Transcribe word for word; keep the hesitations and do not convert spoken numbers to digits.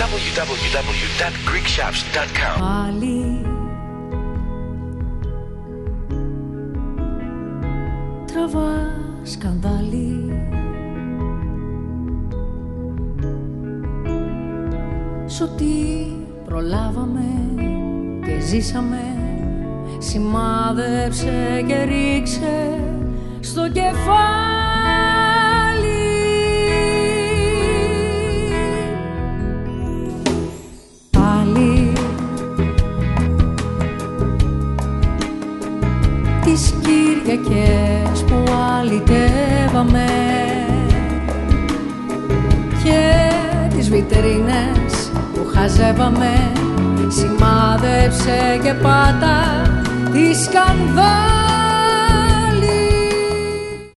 double-u double-u double-u dot greek shops dot com. Πάλι τραβά σκανδάλι, σ' ό,τι προλάβαμε και ζήσαμε, σημάδεψε και ρίξε στο κεφάλι. Πάλι τις Κυριακές που αλυτεύαμε και τις βιτρίνες που χαζεύαμε, σημάδεψε και πάτα τη σκανδάλη.